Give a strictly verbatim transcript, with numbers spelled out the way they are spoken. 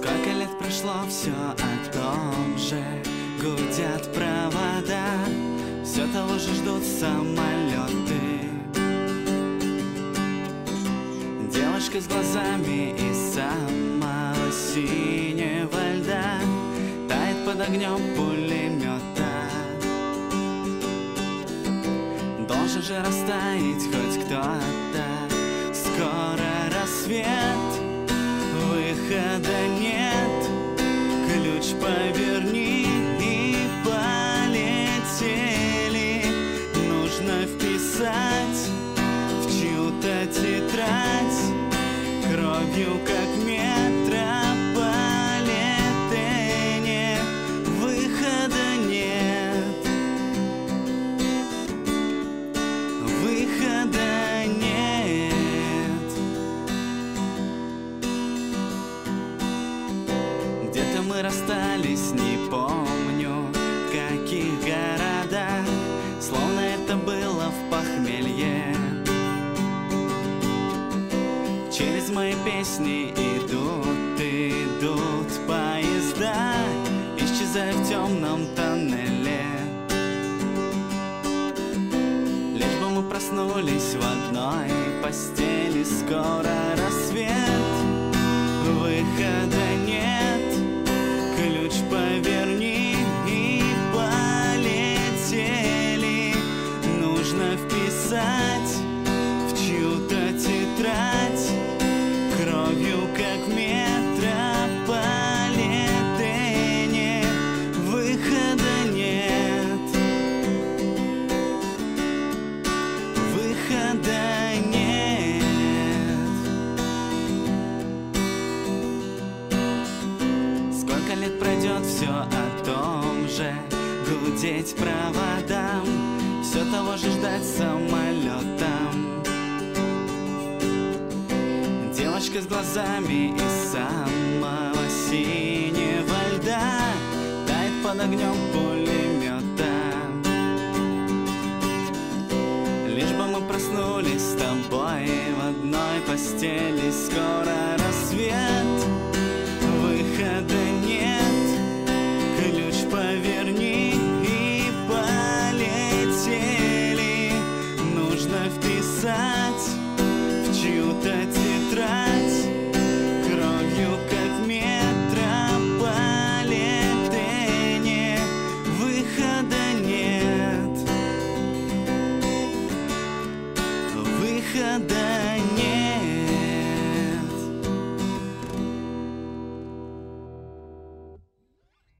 Сколько лет прошло, все о том же. Гудят провода, все того же ждут самолеты. Девушка с глазами из самого синего льда тает под огнем пулемета. Должен же растаять хоть кто-то. Скоро рассвет, выхода нет. Ключ поверни и полетели. Нужно вписать в чью-то тетрадь кровью, как метрополитене. Выхода нет. Выхода нет. Где-то мы расстались, не помню в каких городах, словно это было в похмелье. Через мои песни идут, идут поезда, исчезая в темном тоннеле. Лишь бы мы проснулись в одной постели. Скоро рассвет, выхода нет. Ключ поверни и полетели. Нужно вписать в чью-то тетрадь кровью, как в метрополитене. Выхода нет. Выхода нет. Сколько лет пройдет, все о том же. Гудеть проводам, все того же ждать самолетом. Девочка с глазами из самого синего льда тает под огнем пулемета. Лишь бы мы проснулись с тобой в одной постели. Скоро